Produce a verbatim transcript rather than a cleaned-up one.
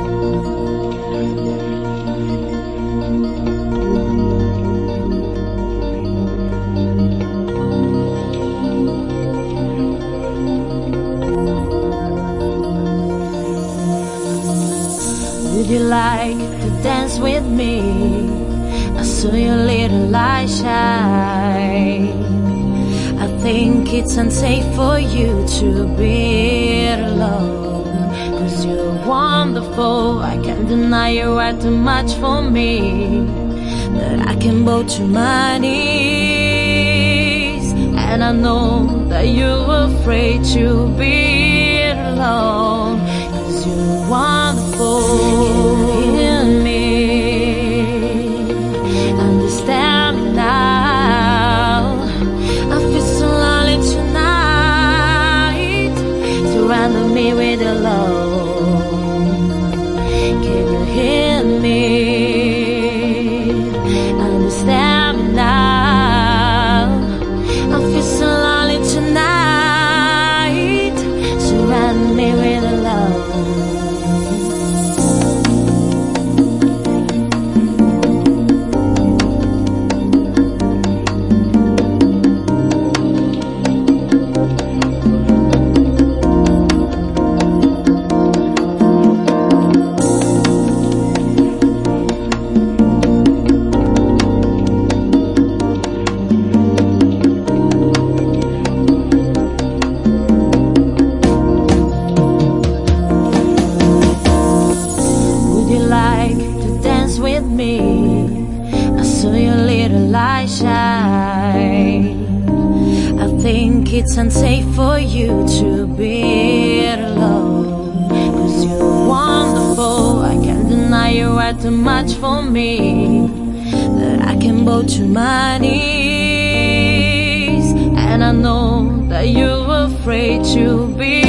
Would you like to dance with me? I saw your little light shine. I think it's unsafe for you to be alone, 'cause you're wonderful, I can't deny you are too much for me, that I can bow to my knees. And I know that you're afraid to be alone, 'cause you're wonderful. Can you hear me? Understand me now. I feel so lonely tonight. Surround me with your love. Can you hear me? Understand me now. I feel so lonely tonight. Surround me with your love. With me, I saw your little light shine. I think it's unsafe for you to be alone, 'cause you're wonderful, I can't deny you are too much for me, that I can bow to my knees. And I know that you're afraid to be